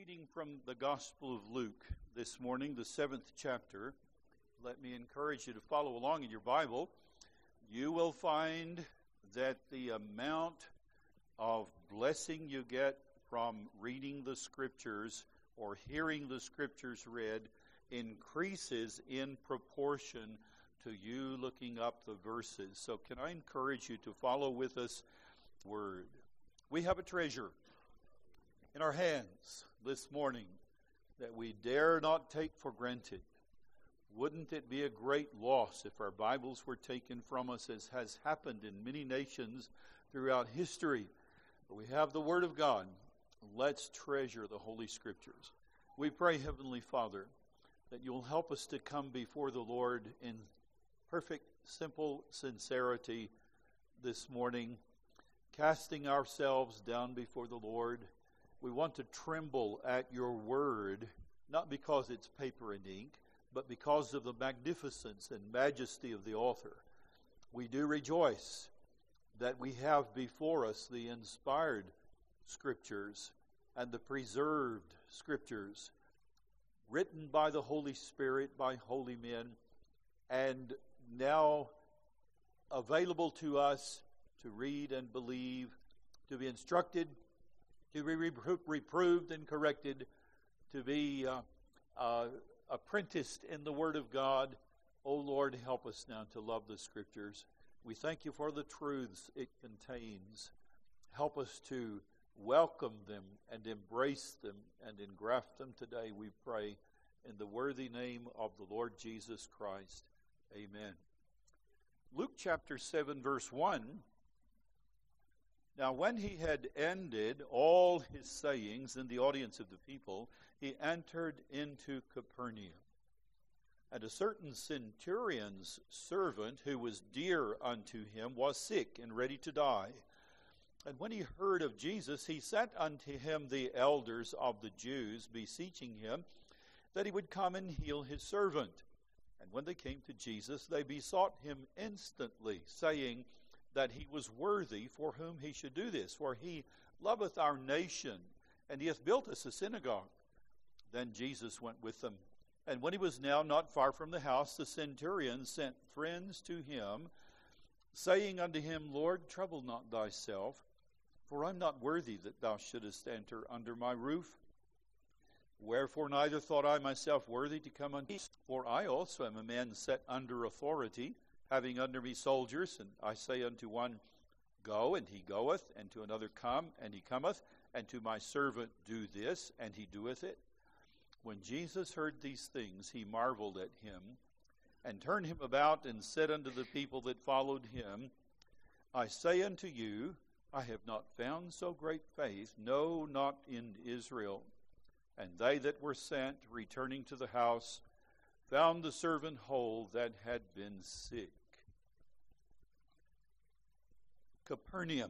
reading from the Gospel of Luke this morning, the 7th chapter. Let me encourage you to follow along in your Bible. You will find that the amount of blessing you get from reading the Scriptures or hearing the Scriptures read increases in proportion to you looking up the verses. So can I encourage you to follow with us Word? We have a treasure in our hands this morning that we dare not take for granted. Wouldn't it be a great loss if our Bibles were taken from us, as has happened in many nations throughout history? But we have the Word of God. Let's treasure the Holy Scriptures. We pray, Heavenly Father, that you'll help us to come before the Lord in perfect, simple sincerity this morning, casting ourselves down before the Lord. We want to tremble at your word, not because it's paper and ink, but because of the magnificence and majesty of the author. We do rejoice that we have before us the inspired Scriptures and the preserved Scriptures, written by the Holy Spirit, by holy men, and now available to us to read and believe, to be instructed, to be reproved and corrected, to be apprenticed in the Word of God. Oh Lord, help us now to love the Scriptures. We thank you for the truths it contains. Help us to welcome them and embrace them and engraft them today, we pray, in the worthy name of the Lord Jesus Christ. Amen. Luke chapter 7, verse 1. Now when he had ended all his sayings in the audience of the people, he entered into Capernaum. And a certain centurion's servant, who was dear unto him, was sick and ready to die. And when he heard of Jesus, he sent unto him the elders of the Jews, beseeching him that he would come and heal his servant. And when they came to Jesus, they besought him instantly, saying that he was worthy for whom he should do this, for he loveth our nation, and he hath built us a synagogue. Then Jesus went with them. And when he was now not far from the house, the centurion sent friends to him, saying unto him, Lord, trouble not thyself, for I am not worthy that thou shouldest enter under my roof. Wherefore neither thought I myself worthy to come unto thee, for I also am a man set under authority, having under me soldiers, and I say unto one, Go, and he goeth, and to another, Come, and he cometh, and to my servant, Do this, and he doeth it. When Jesus heard these things, he marveled at him, and turned him about, and said unto the people that followed him, I say unto you, I have not found so great faith, no, not in Israel. And they that were sent, returning to the house, found the servant whole that had been sick. Capernaum.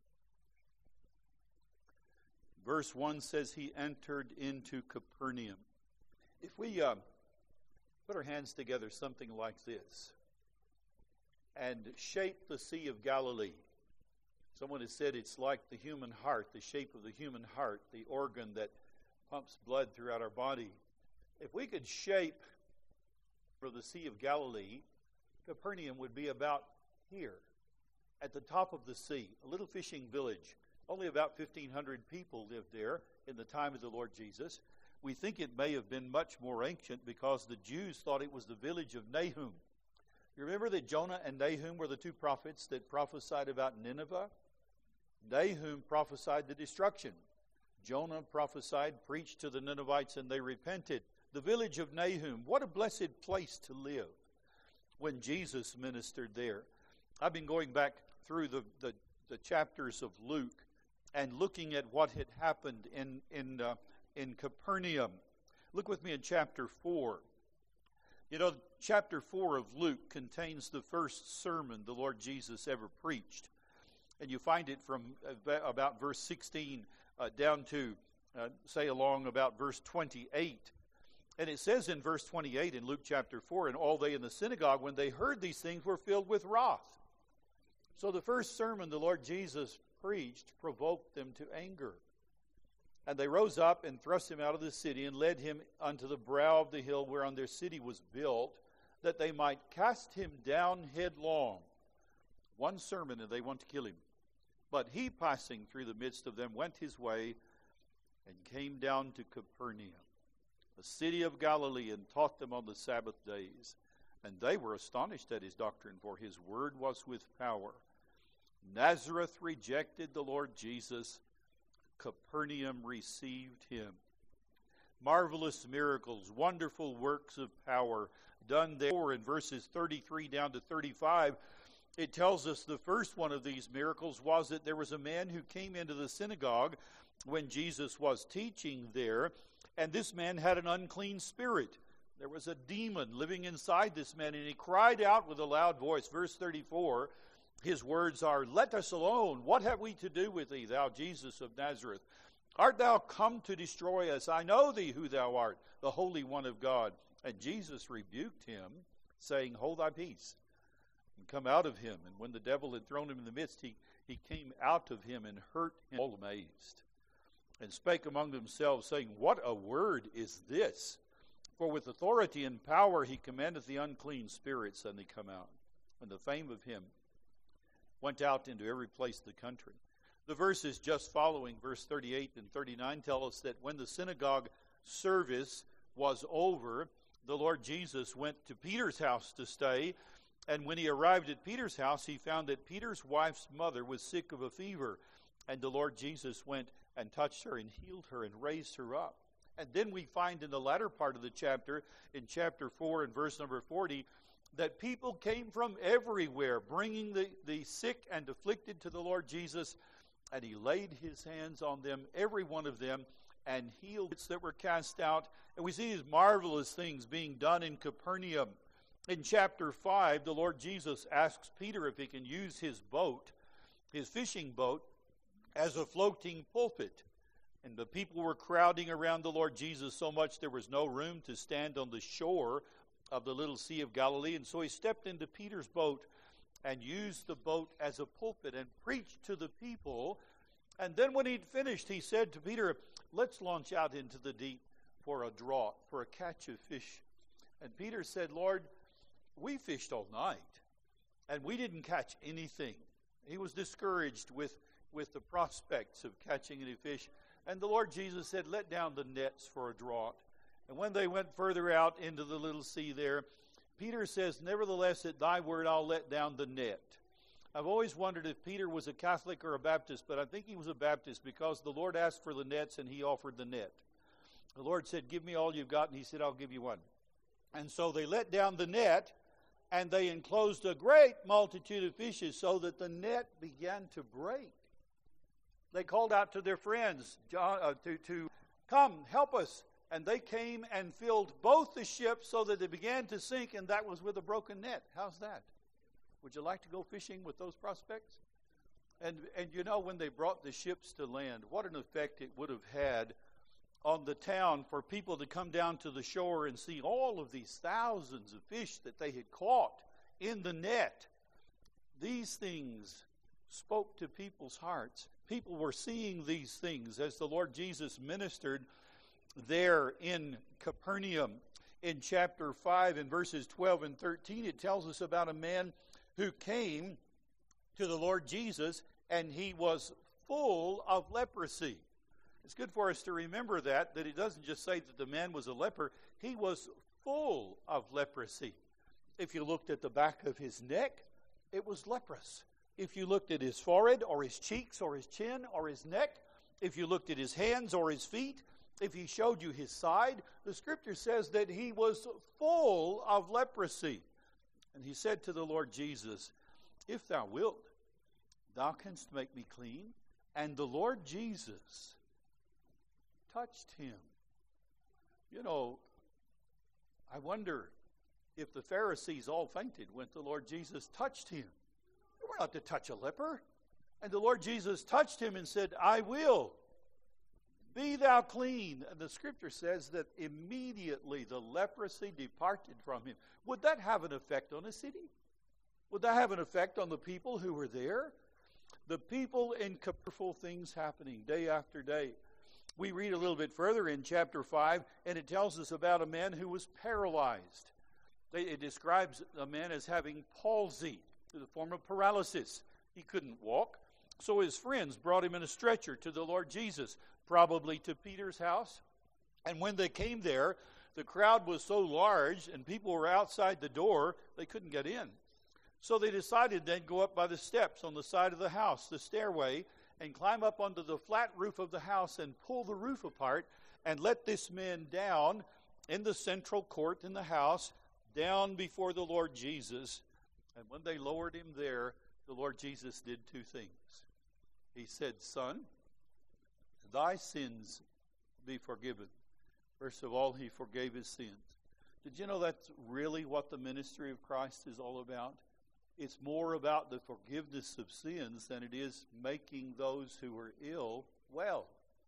Verse 1 says he entered into Capernaum. If we put our hands together something like this and shape the Sea of Galilee. Someone has said it's like the human heart, the shape of the human heart, the organ that pumps blood throughout our body. If we could shape for the Sea of Galilee, Capernaum would be about here, at the top of the sea, a little fishing village. Only about 1,500 people lived there in the time of the Lord Jesus. We think it may have been much more ancient because the Jews thought it was the village of Nahum. You remember that Jonah and Nahum were the two prophets that prophesied about Nineveh? Nahum prophesied the destruction. Jonah prophesied, preached to the Ninevites, and they repented. The village of Nahum, what a blessed place to live when Jesus ministered there. I've been going back through the chapters of Luke and looking at what had happened in Capernaum. Look with me in chapter 4. You know, chapter 4 of Luke contains the first sermon the Lord Jesus ever preached. And you find it from about verse 16 down to, say, along about verse 28. And it says in verse 28 in Luke chapter 4, And all they in the synagogue, when they heard these things, were filled with wrath. So the first sermon the Lord Jesus preached provoked them to anger. And they rose up and thrust him out of the city and led him unto the brow of the hill whereon their city was built, that they might cast him down headlong. One sermon, and they want to kill him. But he, passing through the midst of them, went his way and came down to Capernaum, a city of Galilee, and taught them on the Sabbath days. And they were astonished at his doctrine, for his word was with power. Nazareth rejected the Lord Jesus. Capernaum received him. Marvelous miracles, wonderful works of power done there. In verses 33 down to 35, it tells us the first one of these miracles was that there was a man who came into the synagogue when Jesus was teaching there, and this man had an unclean spirit. There was a demon living inside this man, and he cried out with a loud voice. Verse 34, his words are, "Let us alone. What have we to do with thee, thou Jesus of Nazareth? Art thou come to destroy us? I know thee who thou art, the Holy One of God." And Jesus rebuked him, saying, "Hold thy peace, and come out of him." And when the devil had thrown him in the midst, he came out of him and hurt him, all amazed, and spake among themselves, saying, "What a word is this? For with authority and power he commandeth the unclean spirits, and they come out." And the fame of him went out into every place of the country. The verses just following, verse 38 and 39, tell us that when the synagogue service was over, the Lord Jesus went to Peter's house to stay. And when he arrived at Peter's house, he found that Peter's wife's mother was sick of a fever. And the Lord Jesus went and touched her and healed her and raised her up. And then we find in the latter part of the chapter, in chapter 4 and verse number 40, that people came from everywhere, bringing the sick and afflicted to the Lord Jesus, and he laid his hands on them, every one of them, and healed those that were cast out. And we see these marvelous things being done in Capernaum. In chapter 5, the Lord Jesus asks Peter if he can use his boat, his fishing boat, as a floating pulpit. And the people were crowding around the Lord Jesus so much there was no room to stand on the shore of the little Sea of Galilee. And so he stepped into Peter's boat and used the boat as a pulpit and preached to the people. And then when he'd finished, he said to Peter, "Let's launch out into the deep for a draught, for a catch of fish." And Peter said, "Lord, we fished all night, and we didn't catch anything." He was discouraged with the prospects of catching any fish. And the Lord Jesus said, "Let down the nets for a draught." And when they went further out into the little sea there, Peter says, "Nevertheless, at thy word I'll let down the net." I've always wondered if Peter was a Catholic or a Baptist, but I think he was a Baptist because the Lord asked for the nets and he offered the net. The Lord said, "Give me all you've got," and he said, "I'll give you one." And so they let down the net, and they enclosed a great multitude of fishes so that the net began to break. They called out to their friends to come, help us. And they came and filled both the ships so that they began to sink, and that was with a broken net. How's that? Would you like to go fishing with those prospects? And you know, when they brought the ships to land, what an effect it would have had on the town for people to come down to the shore and see all of these thousands of fish that they had caught in the net. These things spoke to people's hearts. People were seeing these things as the Lord Jesus ministered there in Capernaum. In chapter 5 in verses 12 and 13, it tells us about a man who came to the Lord Jesus, and he was full of leprosy. It's good for us to remember that it doesn't just say that the man was a leper. He was full of leprosy. If you looked at the back of his neck, it was leprous. If you looked at his forehead or his cheeks or his chin or his neck, if you looked at his hands or his feet, if he showed you his side, the scripture says that he was full of leprosy. And he said to the Lord Jesus, "If thou wilt, thou canst make me clean." And the Lord Jesus touched him. You know, I wonder if the Pharisees all fainted when the Lord Jesus touched him. They were not to touch a leper. And the Lord Jesus touched him and said, "I will. Be thou clean." And the scripture says that immediately the leprosy departed from him. Would that have an effect on a city? Would that have an effect on the people who were there? The people in powerful things happening day after day. We read a little bit further in chapter 5, and it tells us about a man who was paralyzed. It describes a man as having palsy, the form of paralysis. He couldn't walk. So his friends brought him in a stretcher to the Lord Jesus, probably to Peter's house. And when they came there, the crowd was so large and people were outside the door, they couldn't get in. So they decided they'd go up by the steps on the side of the house, the stairway, and climb up onto the flat roof of the house and pull the roof apart and let this man down in the central court in the house, down before the Lord Jesus. And when they lowered him there, the Lord Jesus did two things. He said, "Son, thy sins be forgiven." First of all, he forgave his sins. Did you know that's really what the ministry of Christ is all about? It's more about the forgiveness of sins than it is making those who are ill well.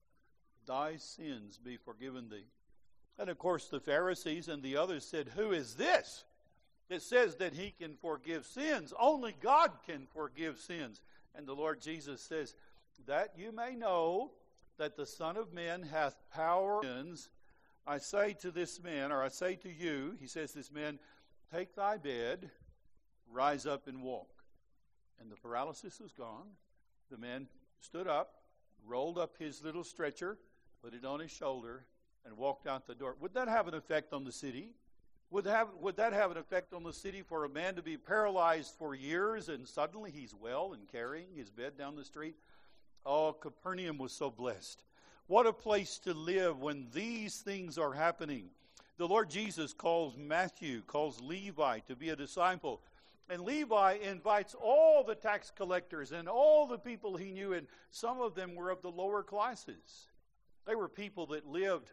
Thy sins be forgiven thee. And of course the Pharisees and the others said, "Who is this that says that he can forgive sins? Only God can forgive sins." And the Lord Jesus says, "That you may know that the Son of Man hath power in sins, I say to this man," or I say to you, he says to this man, "Take thy bed, rise up and walk." And the paralysis was gone. The man stood up, rolled up his little stretcher, put it on his shoulder, and walked out the door. Would that have an effect on the city? Would that have an effect on the city for a man to be paralyzed for years and suddenly he's well and carrying his bed down the street? Oh, Capernaum was so blessed. What a place to live when these things are happening. The Lord Jesus calls Matthew, calls Levi to be a disciple. And Levi invites all the tax collectors and all the people he knew, and some of them were of the lower classes. They were people that lived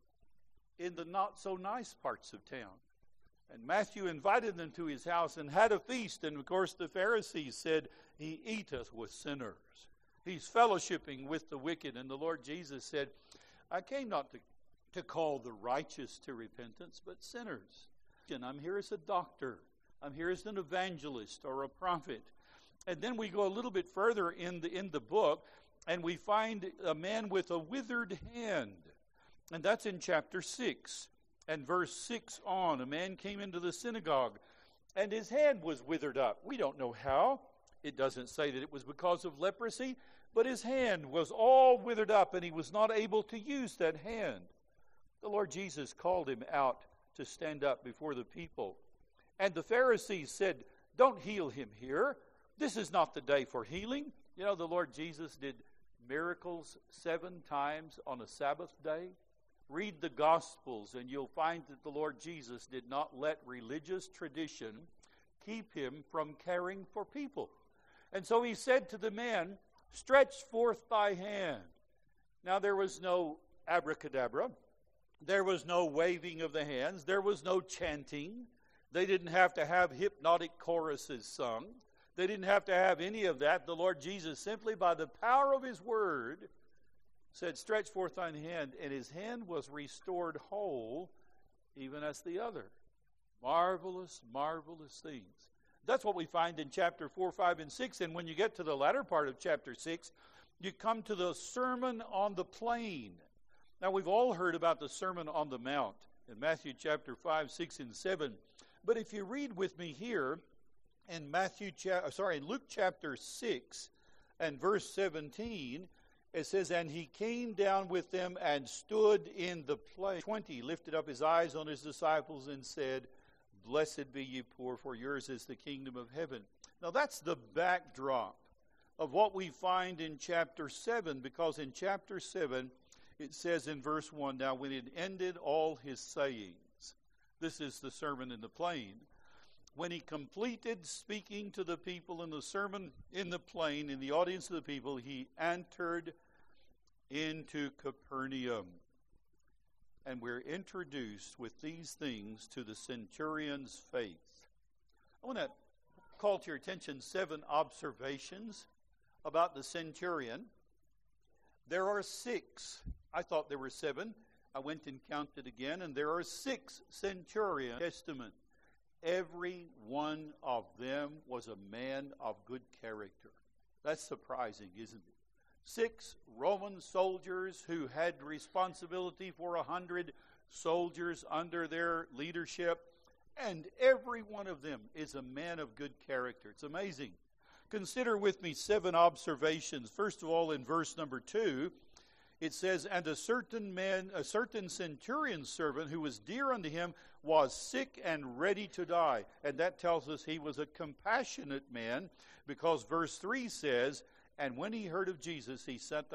in the not-so-nice parts of town. And Matthew invited them to his house and had a feast. And, of course, the Pharisees said, "He eateth with sinners." He's fellowshipping with the wicked. And the Lord Jesus said, "I came not to call the righteous to repentance, but sinners." And I'm here as a doctor. I'm here as an evangelist or a prophet. And then we go a little bit further in the book, and we find a man with a withered hand. And that's in chapter 6. And verse 6 on, a man came into the synagogue, and his hand was withered up. We don't know how. It doesn't say that it was because of leprosy, but his hand was all withered up, and he was not able to use that hand. The Lord Jesus called him out to stand up before the people. And the Pharisees said, "Don't heal him here. This is not the day for healing." You know, the Lord Jesus did miracles 7 times on a Sabbath day. Read the Gospels, and you'll find that the Lord Jesus did not let religious tradition keep him from caring for people. And so he said to the man, "Stretch forth thy hand." Now there was no abracadabra. There was no waving of the hands. There was no chanting. They didn't have to have hypnotic choruses sung. They didn't have to have any of that. The Lord Jesus, simply by the power of his word, said, "Stretch forth thine hand," and his hand was restored whole, even as the other. Marvelous, marvelous things. That's what we find in chapter 4, 5, and 6. And when you get to the latter part of chapter 6, you come to the Sermon on the Plain. Now, we've all heard about the Sermon on the Mount in Matthew chapter 5, 6, and 7. But if you read with me here in Luke chapter 6 and verse 17, it says, "And he came down with them and stood in the plain." 20, lifted up his eyes on his disciples and said, "Blessed be ye poor, for yours is the kingdom of heaven." Now that's the backdrop of what we find in chapter 7, because in chapter 7, it says in verse 1, "Now when it ended all his sayings," this is the Sermon in the Plain, "when he completed speaking to the people in the Sermon in the Plain, in the audience of the people, he entered into Capernaum." And we're introduced with these things to the centurion's faith. I want to call to your attention 7 observations about the centurion. There are 6. I thought there were 7. I went and counted again, and there are 6 centurions in the Testament. Every one of them was a man of good character. That's surprising, isn't it? 6 Roman soldiers who had responsibility for 100 soldiers under their leadership, and every one of them is a man of good character. It's amazing. Consider with me 7 observations. First of all, in verse number 2, it says, "And a certain centurion's servant who was dear unto him was sick and ready to die." And that tells us he was a compassionate man, because verse 3 says, "And when he heard of Jesus, he sent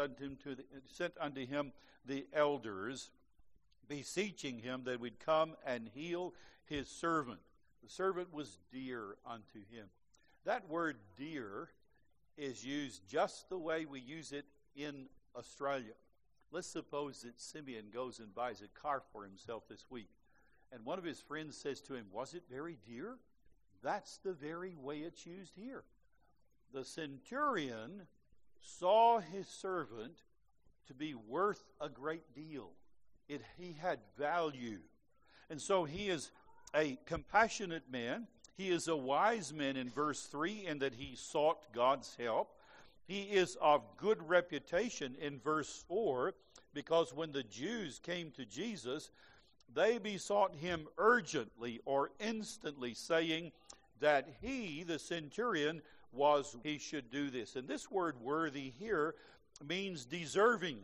unto him the elders, beseeching him that would come and heal his servant." The servant was dear unto him. That word dear is used just the way we use it in Australia. Let's suppose that Simeon goes and buys a car for himself this week, and one of his friends says to him, "Was it very dear?" That's the very way it's used here. The centurion saw his servant to be worth a great deal. He had value. And so he is a compassionate man. He is a wise man in verse 3 in that he sought God's help. He is of good reputation in verse 4, because when the Jews came to Jesus, they besought him urgently or instantly, saying that he, the centurion, he should do this. And this word worthy here means deserving.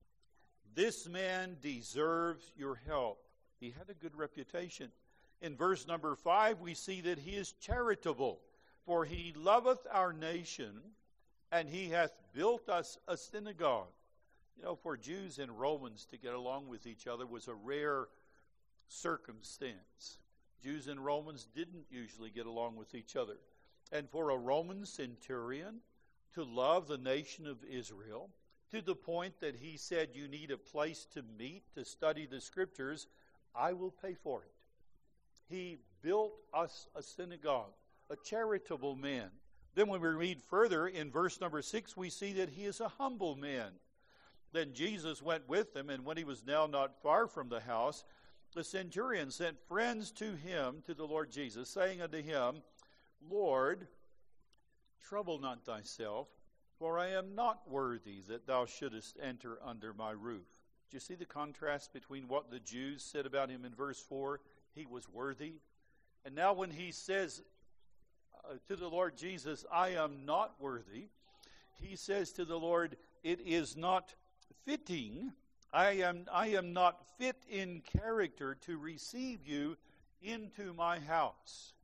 This man deserves your help. He had a good reputation. In verse number 5, we see that he is charitable, for he loveth our nation, and he hath built us a synagogue. You know, for Jews and Romans to get along with each other was a rare circumstance. Jews and Romans didn't usually get along with each other. And for a Roman centurion to love the nation of Israel, to the point that he said, "You need a place to meet, to study the Scriptures, I will pay for it." He built us a synagogue, a charitable man. Then when we read further in verse number 6, we see that he is a humble man. Then Jesus went with them, and when he was now not far from the house, the centurion sent friends to him, to the Lord Jesus, saying unto him, "Lord, trouble not thyself, for I am not worthy that thou shouldest enter under my roof." Do you see the contrast between what the Jews said about him in verse 4? He was worthy. And now when he says to the Lord Jesus, "I am not worthy," he says to the Lord, "It is not fitting. I am not fit in character to receive you into my house."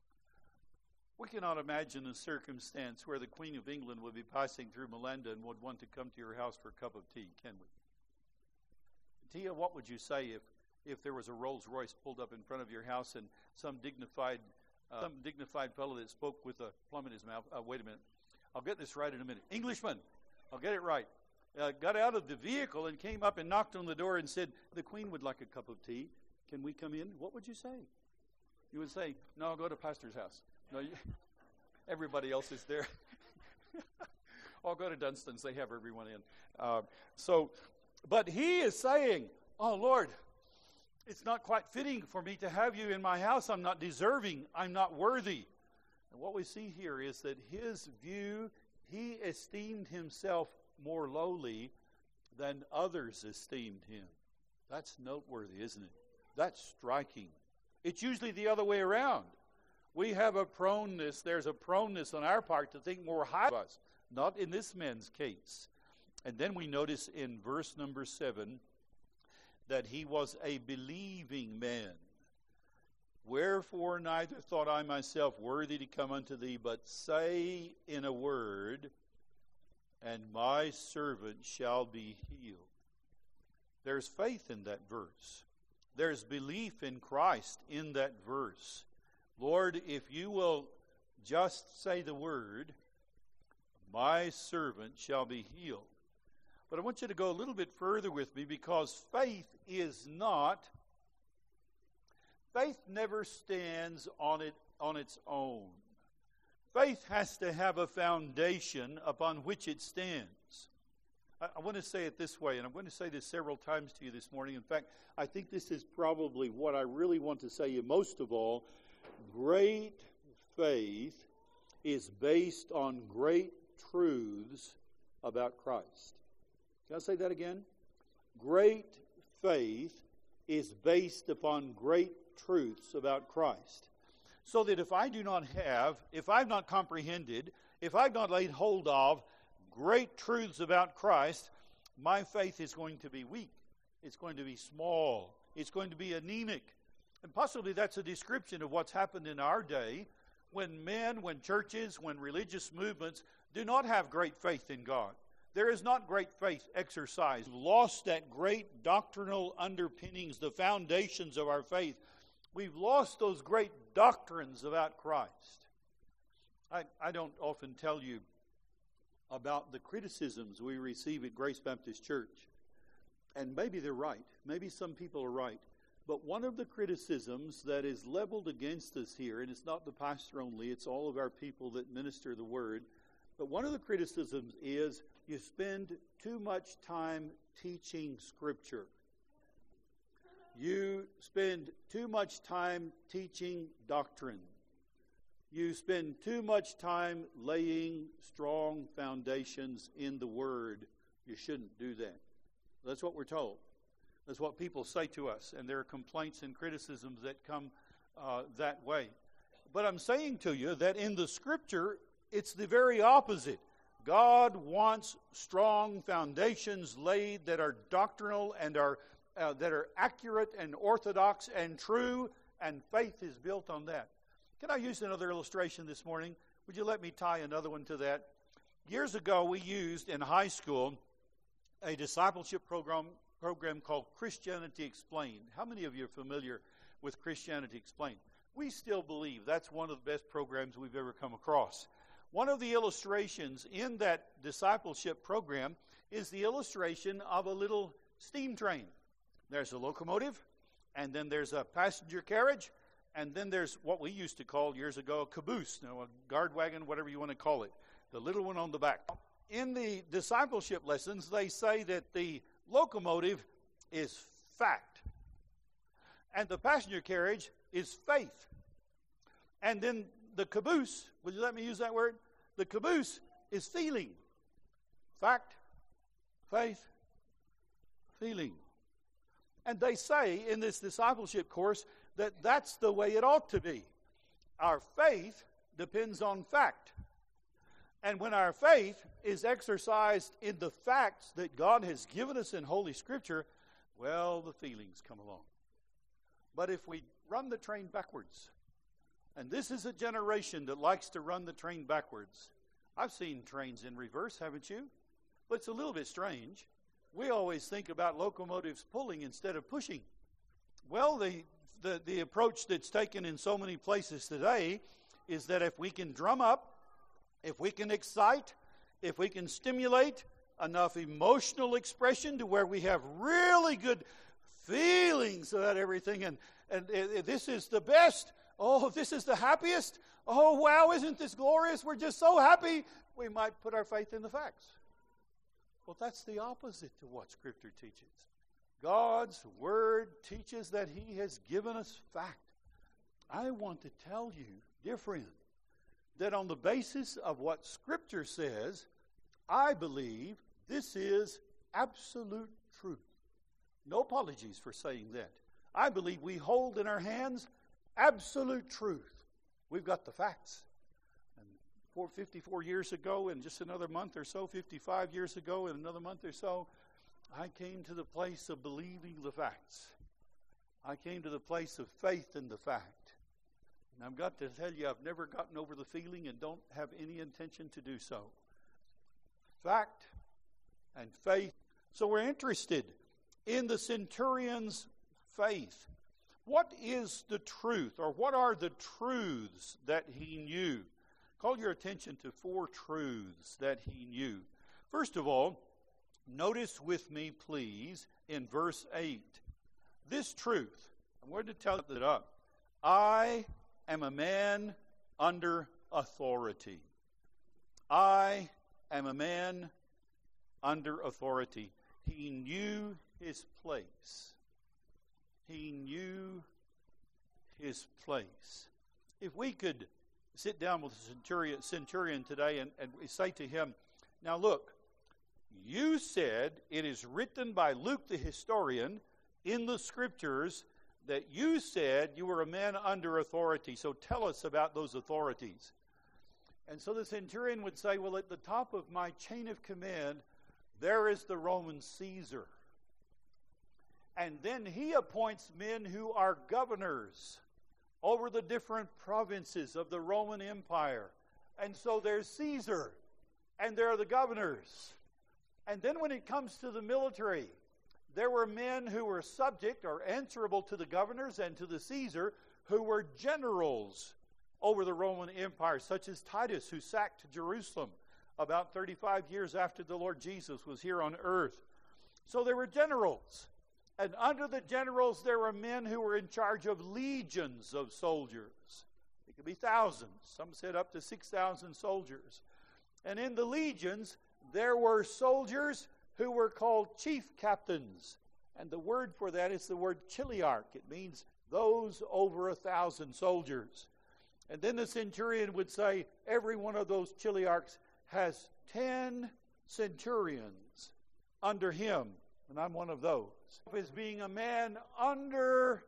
We cannot imagine a circumstance where the Queen of England would be passing through Melinda and would want to come to your house for a cup of tea, can we? Tia, what would you say if there was a Rolls Royce pulled up in front of your house and some dignified fellow that spoke with a plum in his mouth? Wait a minute. I'll get this right in a minute. Englishman, I'll get it right. Got out of the vehicle and came up and knocked on the door and said, "The Queen would like a cup of tea. Can we come in?" What would you say? You would say, "No, I'll go to Pastor's house." No, everybody else is there. I'll go to Dunstan's. They have everyone in. But he is saying, "Oh, Lord, it's not quite fitting for me to have you in my house. I'm not deserving. I'm not worthy." And what we see here is that his view, he esteemed himself more lowly than others esteemed him. That's noteworthy, isn't it? That's striking. It's usually the other way around. We have there's a proneness on our part to think more highly of us. Not in this man's case. And then we notice in verse number 7 that he was a believing man. "Wherefore neither thought I myself worthy to come unto thee, but say in a word, and my servant shall be healed." There's faith in that verse. There's belief in Christ in that verse. Lord, if you will just say the word, my servant shall be healed. But I want you to go a little bit further with me, because faith never stands on its own. Faith has to have a foundation upon which it stands. I want to say it this way, and I'm going to say this several times to you this morning. In fact, I think this is probably what I really want to say most of all. Great faith is based on great truths about Christ. Can I say that again? Great faith is based upon great truths about Christ. So that if I've not comprehended, if I've not laid hold of great truths about Christ, my faith is going to be weak. It's going to be small. It's going to be anemic. And possibly that's a description of what's happened in our day when men, when churches, when religious movements do not have great faith in God. There is not great faith exercised. We've lost that great doctrinal underpinnings, the foundations of our faith. We've lost those great doctrines about Christ. I don't often tell you about the criticisms we receive at Grace Baptist Church. And maybe they're right. Maybe some people are right. But one of the criticisms that is leveled against us here, and it's not the pastor only, it's all of our people that minister the word, but one of the criticisms is you spend too much time teaching Scripture. You spend too much time teaching doctrine. You spend too much time laying strong foundations in the Word. You shouldn't do that. That's what we're told. That's what people say to us. And there are complaints and criticisms that come that way. But I'm saying to you that in the Scripture, it's the very opposite. God wants strong foundations laid that are doctrinal and that are accurate and orthodox and true, and faith is built on that. Can I use another illustration this morning? Would you let me tie another one to that? Years ago, we used in high school a discipleship program called Christianity Explained. How many of you are familiar with Christianity Explained? We still believe that's one of the best programs we've ever come across. One of the illustrations in that discipleship program is the illustration of a little steam train. There's a locomotive, and then there's a passenger carriage, and then there's what we used to call years ago a caboose, a guard wagon, whatever you want to call it, the little one on the back. In the discipleship lessons, they say that the locomotive is fact, and the passenger carriage is faith. And then the caboose, would you let me use that word? The caboose is feeling. Fact, faith, feeling. And they say in this discipleship course that that's the way it ought to be. Our faith depends on fact. And when our faith is exercised in the facts that God has given us in Holy Scripture, well, the feelings come along. But if we run the train backwards, and this is a generation that likes to run the train backwards. I've seen trains in reverse, haven't you? But it's a little bit strange. We always think about locomotives pulling instead of pushing. Well, the approach that's taken in so many places today is that if we can drum up, if we can excite, if we can stimulate enough emotional expression to where we have really good feelings about everything, and this is the best, oh, this is the happiest, oh, wow, isn't this glorious, we're just so happy, we might put our faith in the facts. Well, that's the opposite to what Scripture teaches. God's Word teaches that He has given us fact. I want to tell you, dear friend, that on the basis of what Scripture says, I believe this is absolute truth. No apologies for saying that. I believe we hold in our hands absolute truth. We've got the facts. And 54 years ago, in just another month or so, 55 years ago, in another month or so, I came to the place of believing the facts. I came to the place of faith in the fact. And I've got to tell you, I've never gotten over the feeling and don't have any intention to do so. Fact and faith. So we're interested in the centurion's faith. What is the truth, or what are the truths that he knew? Call your attention to 4 truths that he knew. First of all, notice with me, please, in verse 8. This truth, I'm going to tell it up. I am a man under authority. I am a man under authority. He knew his place. He knew his place. If we could sit down with the centurion today and we say to him, now look, You said, it is written by Luke the historian in the Scriptures that you said you were a man under authority. So tell us about those authorities. And so the centurion would say, well, at the top of my chain of command, there is the Roman Caesar. And then he appoints men who are governors over the different provinces of the Roman Empire. And so there's Caesar, and there are the governors. And then when it comes to the military, there were men who were subject or answerable to the governors and to the Caesar, who were generals over the Roman Empire, such as Titus, who sacked Jerusalem about 35 years after the Lord Jesus was here on earth. So there were generals. And under the generals, there were men who were in charge of legions of soldiers. It could be thousands. Some said up to 6,000 soldiers. And in the legions, there were soldiers who were called chief captains. And the word for that is the word chiliarch. It means those over 1,000 soldiers. And then the centurion would say, every one of those chiliarchs has 10 centurions under him. And I'm one of those. As being a man under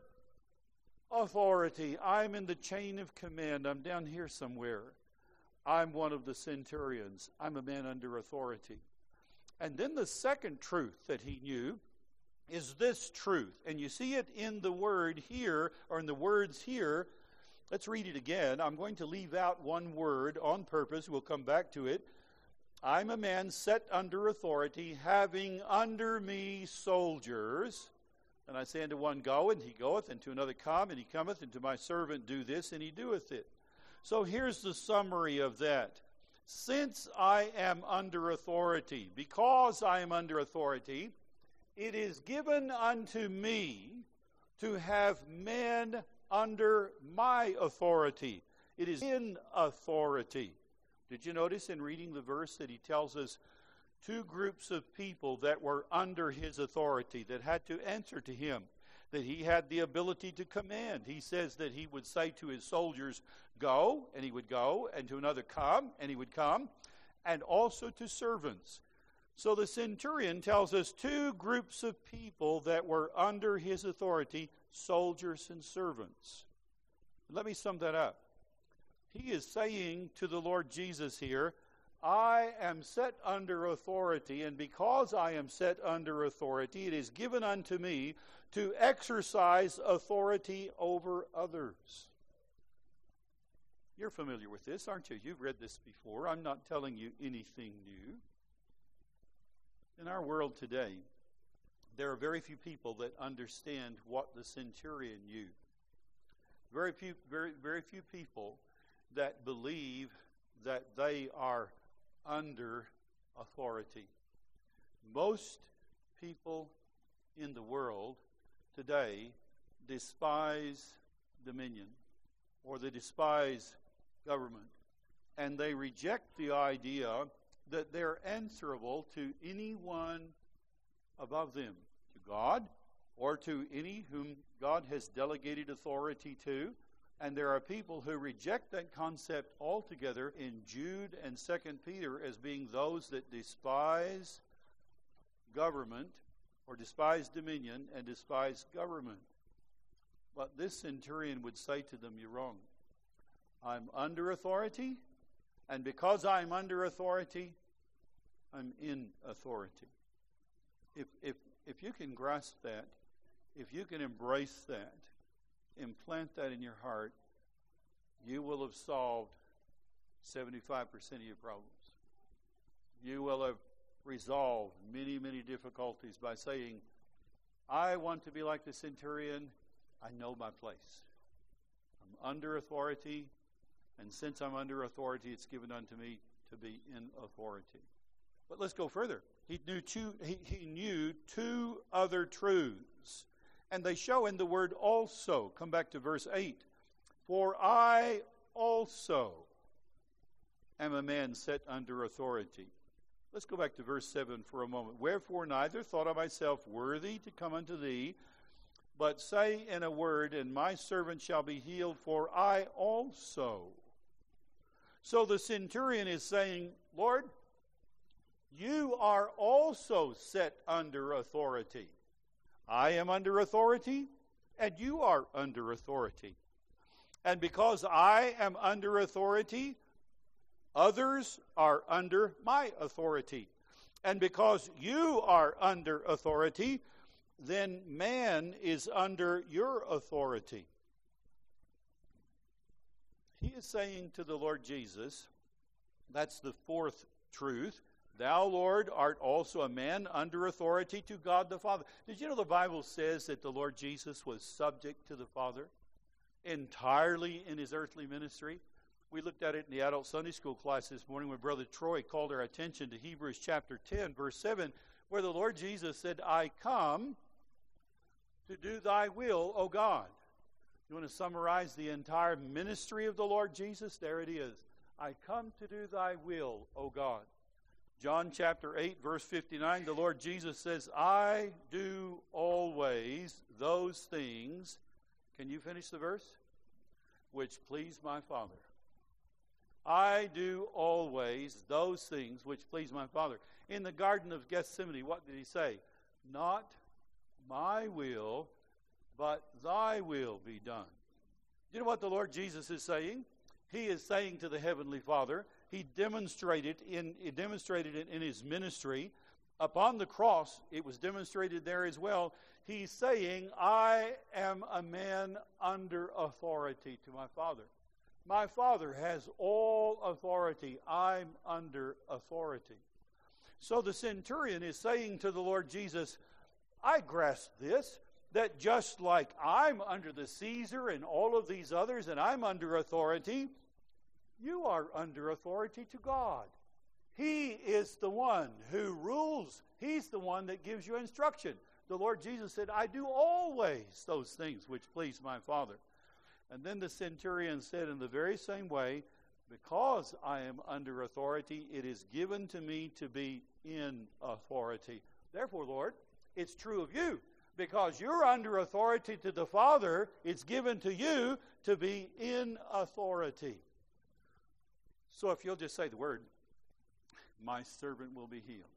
authority, I'm in the chain of command. I'm down here somewhere. I'm one of the centurions. I'm a man under authority. And then the second truth that he knew is this truth. And you see it in the word here, or in the words here. Let's read it again. I'm going to leave out one word on purpose. We'll come back to it. I'm a man set under authority, having under me soldiers. And I say unto one, go, and he goeth, and to another, come, and he cometh, and to my servant, do this, and he doeth it. So here's the summary of that. Since I am under authority, because I am under authority, it is given unto me to have men under my authority. It is in authority. Did you notice in reading the verse that he tells us two groups of people that were under his authority, that had to answer to him, that he had the ability to command? He says that he would say to his soldiers, go, and he would go, and to another, come, and he would come, and also to servants. So the centurion tells us two groups of people that were under his authority, soldiers and servants. Let me sum that up. He is saying to the Lord Jesus here, I am set under authority, and because I am set under authority, it is given unto me to exercise authority over others. You're familiar with this, aren't you? You've read this before. I'm not telling you anything new. In our world today, there are very few people that understand what the centurion knew. Very few people that believe that they are under authority. Most people in the world today despise dominion, or they despise government, and they reject the idea that they're answerable to anyone above them, to God, or to any whom God has delegated authority to. And there are people who reject that concept altogether in Jude and 2 Peter as being those that despise government, or despise dominion, and despise government. But this centurion would say to them, you're wrong. I'm under authority, and because I'm under authority, I'm in authority. If you can grasp that, if you can embrace that, implant that in your heart, you will have solved 75% of your problems. You will have resolved many, many difficulties by saying, I want to be like the centurion. I know my place. I'm under authority, and since I'm under authority, it's given unto me to be in authority. But let's go further. He knew two other truths, and they show in the word also. Come back to verse 8. For I also am a man set under authority. Let's go back to verse 7 for a moment. Wherefore neither thought I myself worthy to come unto thee, but say in a word, and my servant shall be healed, for I also. So the centurion is saying, Lord, you are also set under authority. I am under authority, and you are under authority. And because I am under authority, others are under my authority. And because you are under authority, then man is under your authority. He is saying to the Lord Jesus, that's the fourth truth, thou, Lord, art also a man under authority to God the Father. Did you know the Bible says that the Lord Jesus was subject to the Father entirely in his earthly ministry? We looked at it in the adult Sunday school class this morning when Brother Troy called our attention to Hebrews chapter 10, verse 7, where the Lord Jesus said, I come to do thy will, O God. You want to summarize the entire ministry of the Lord Jesus? There it is. I come to do thy will, O God. John chapter 8, verse 59, the Lord Jesus says, I do always those things. Can you finish the verse? Which please my Father. I do always those things which please my Father. In the Garden of Gethsemane, what did he say? Not my will, but thy will be done. Do you know what the Lord Jesus is saying? He is saying to the Heavenly Father, he demonstrated it in his ministry. Upon the cross, it was demonstrated there as well. He's saying, I am a man under authority to my Father. My Father has all authority. I'm under authority. So the centurion is saying to the Lord Jesus, I grasp this, that just like I'm under the Caesar and all of these others, and I'm under authority, you are under authority to God. He is the one who rules. He's the one that gives you instruction. The Lord Jesus said, I do always those things which please my Father. And then the centurion said in the very same way, because I am under authority, it is given to me to be in authority. Therefore, Lord, it's true of you. Because you're under authority to the Father, it's given to you to be in authority. So if you'll just say the word, my servant will be healed.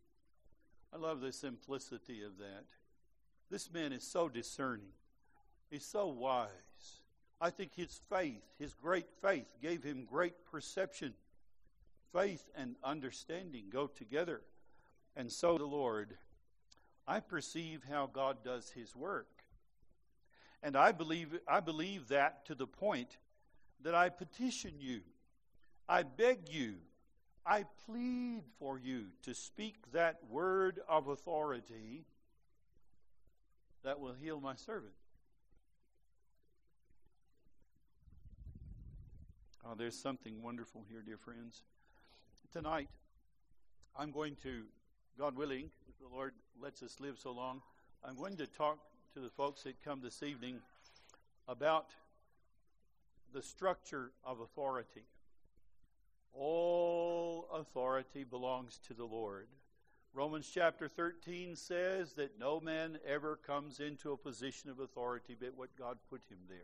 I love the simplicity of that. This man is so discerning. He's so wise. I think his faith, his great faith, gave him great perception. Faith and understanding go together. And so the Lord, I perceive how God does his work. And I believe that to the point that I petition you, I beg you, I plead for you to speak that word of authority that will heal my servant. Oh, there's something wonderful here, dear friends. Tonight, I'm going to, God willing, if the Lord lets us live so long, I'm going to talk to the folks that come this evening about the structure of authority. All authority belongs to the Lord. Romans chapter 13 says that no man ever comes into a position of authority but what God put him there.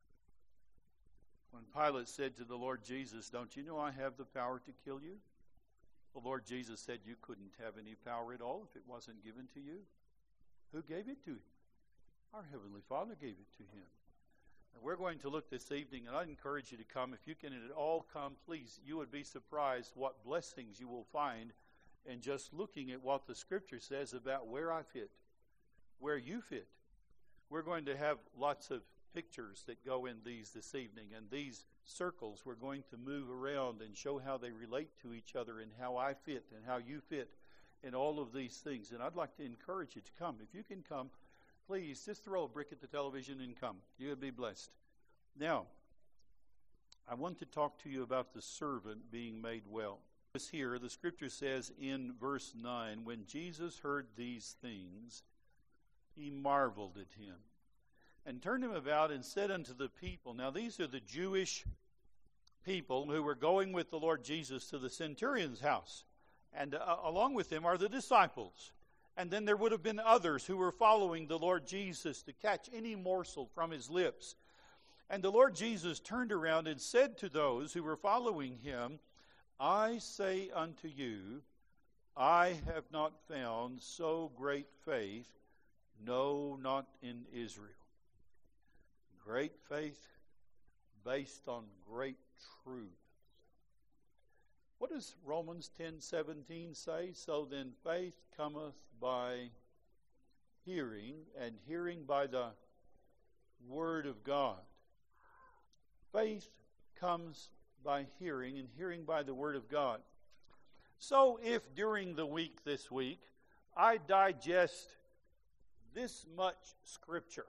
When Pilate said to the Lord Jesus, don't you know I have the power to kill you? The Lord Jesus said you couldn't have any power at all if it wasn't given to you. Who gave it to him? Our Heavenly Father gave it to him. And we're going to look this evening, and I encourage you to come. If you can at all come, please, you would be surprised what blessings you will find in just looking at what the Scripture says about where I fit, where you fit. We're going to have lots of pictures that go in these this evening, and these circles we're going to move around and show how they relate to each other and how I fit and how you fit in all of these things. And I'd like to encourage you to come. If you can come, please just throw a brick at the television and come. You would be blessed. Now, I want to talk to you about the servant being made well. Here, the Scripture says in verse 9, when Jesus heard these things, he marveled at him and turned him about and said unto the people. Now, these are the Jewish people who were going with the Lord Jesus to the centurion's house. And along with them are the disciples. And then there would have been others who were following the Lord Jesus to catch any morsel from his lips. And the Lord Jesus turned around and said to those who were following him, I say unto you, I have not found so great faith, no, not in Israel. Great faith based on great truth. What does Romans 10:17 say? So then faith cometh by hearing, and hearing by the Word of God. Faith comes by hearing, and hearing by the Word of God. So if during the week this week I digest this much Scripture,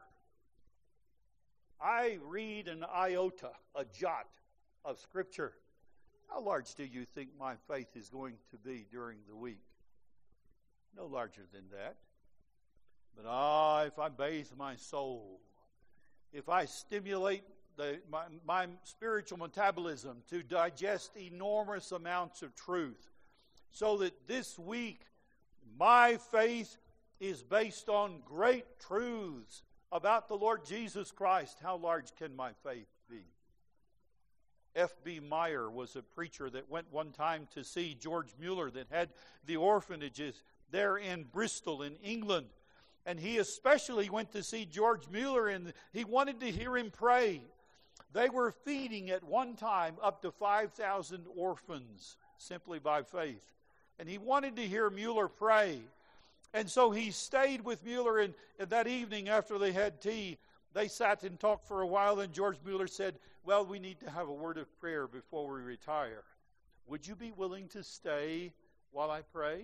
I read an iota, a jot of Scripture, how large do you think my faith is going to be during the week? No larger than that. But if I bathe my soul, if I stimulate my spiritual metabolism to digest enormous amounts of truth, so that this week my faith is based on great truths about the Lord Jesus Christ, how large can my faith be? F.B. Meyer was a preacher that went one time to see George Mueller that had the orphanages there in Bristol in England. And he especially went to see George Mueller, and he wanted to hear him pray. They were feeding at one time up to 5,000 orphans simply by faith. And he wanted to hear Mueller pray. And so he stayed with Mueller, and that evening after they had tea, they sat and talked for a while, and George Mueller said, well, we need to have a word of prayer before we retire. Would you be willing to stay while I pray?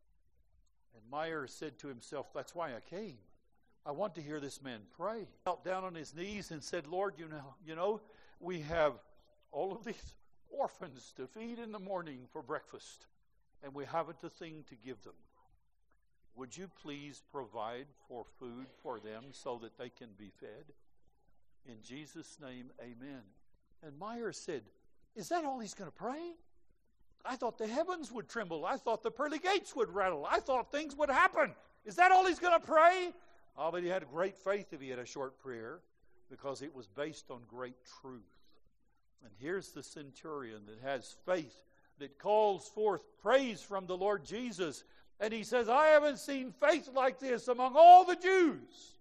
And Meyer said to himself, that's why I came. I want to hear this man pray. He knelt down on his knees and said, Lord, you know, we have all of these orphans to feed in the morning for breakfast, and we haven't a thing to give them. Would you please provide for food for them so that they can be fed? In Jesus' name, amen. And Meyer said, is that all he's going to pray? I thought the heavens would tremble. I thought the pearly gates would rattle. I thought things would happen. Is that all he's going to pray? Oh, but he had great faith if he had a short prayer, because it was based on great truth. And here's the centurion that has faith, that calls forth praise from the Lord Jesus. And he says, I haven't seen faith like this among all the Jews.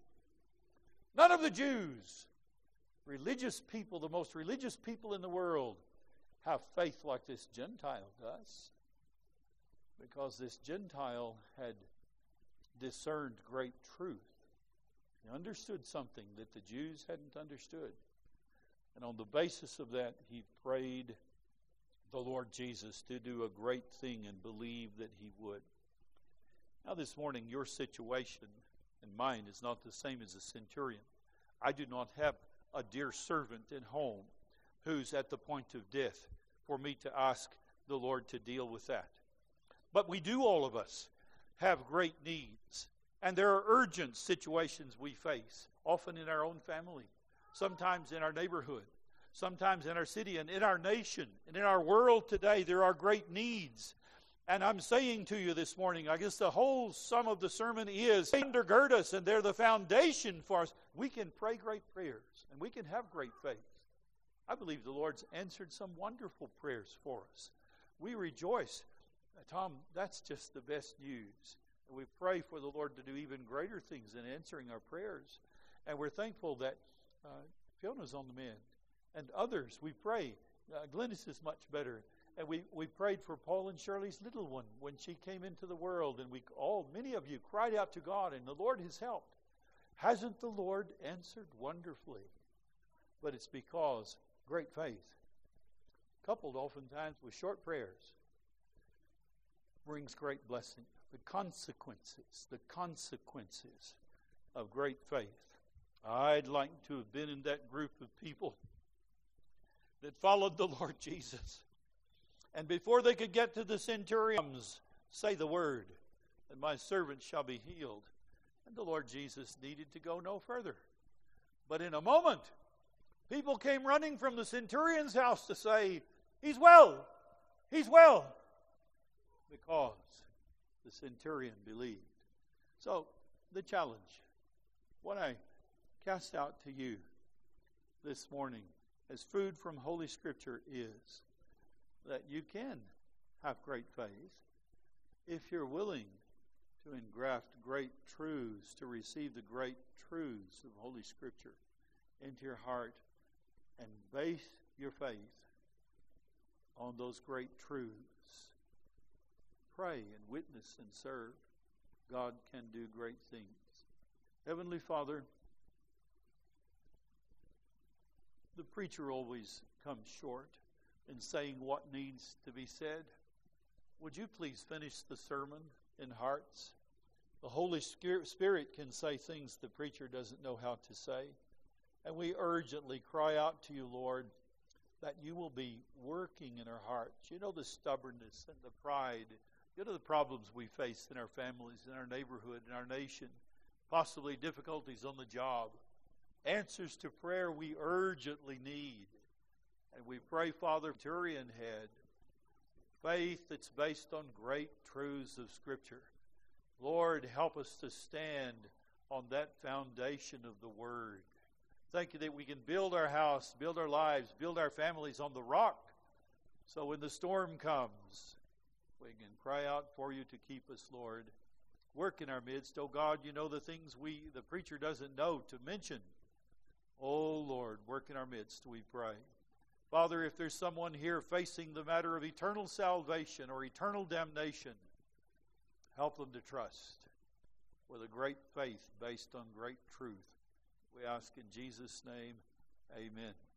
None of the Jews, religious people, the most religious people in the world, have faith like this Gentile does. Because this Gentile had discerned great truth. He understood something that the Jews hadn't understood. And on the basis of that, he prayed the Lord Jesus to do a great thing and believe that he would. Now this morning, your situation and mine is not the same as a centurion. I do not have a dear servant at home who's at the point of death for me to ask the Lord to deal with that. But we do, all of us, have great needs. And there are urgent situations we face, often in our own family, sometimes in our neighborhood, sometimes in our city and in our nation and in our world today. There are great needs. And I'm saying to you this morning, I guess the whole sum of the sermon is, they undergird us and they're the foundation for us. We can pray great prayers and we can have great faith. I believe the Lord's answered some wonderful prayers for us. We rejoice. Tom, that's just the best news. And we pray for the Lord to do even greater things in answering our prayers. And we're thankful that Fiona's on the mend. And others, we pray. Glennis is much better. And we prayed for Paul and Shirley's little one when she came into the world. And many of you cried out to God, and the Lord has helped. Hasn't the Lord answered wonderfully? But it's because great faith, coupled oftentimes with short prayers, brings great blessing. The consequences of great faith. I'd like to have been in that group of people that followed the Lord Jesus. And before they could get to the centurions, say the word, and my servant shall be healed. And the Lord Jesus needed to go no further. But in a moment, people came running from the centurion's house to say, he's well, he's well. Because the centurion believed. So, the challenge, what I cast out to you this morning as food from Holy Scripture is that you can have great faith if you're willing to engraft great truths, to receive the great truths of Holy Scripture into your heart and base your faith on those great truths. Pray and witness and serve. God can do great things. Heavenly Father, the preacher always comes short in saying what needs to be said. Would you please finish the sermon in hearts? The Holy Spirit can say things the preacher doesn't know how to say. And we urgently cry out to you, Lord, that you will be working in our hearts. You know the stubbornness and the pride. You know the problems we face in our families, in our neighborhood, in our nation. Possibly difficulties on the job. Answers to prayer we urgently need. And we pray, Father, Turian head, faith that's based on great truths of Scripture. Lord, help us to stand on that foundation of the Word. Thank you that we can build our house, build our lives, build our families on the rock. So when the storm comes, we can cry out for you to keep us, Lord. Work in our midst. Oh God, you know the things the preacher doesn't know to mention. Oh Lord, work in our midst, we pray. Father, if there's someone here facing the matter of eternal salvation or eternal damnation, help them to trust with a great faith based on great truth. We ask in Jesus' name, amen.